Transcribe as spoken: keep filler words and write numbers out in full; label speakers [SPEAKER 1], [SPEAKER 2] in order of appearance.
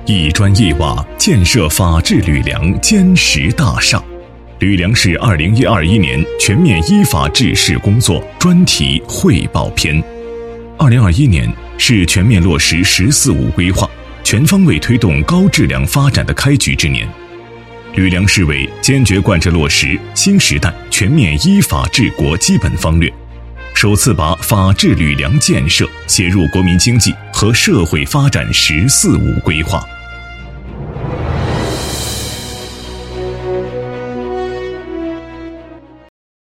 [SPEAKER 1] 一砖一瓦建设法治吕梁坚实大厦。吕梁市二零一二一年全面依法治市工作专题汇报篇。二零二一年是全面落实“十四五”规划，全方位推动高质量发展的开局之年。吕梁市委坚决贯彻落实新时代全面依法治国基本方略，首次把法治吕梁建设写入国民经济和社会发展“十四五”规划。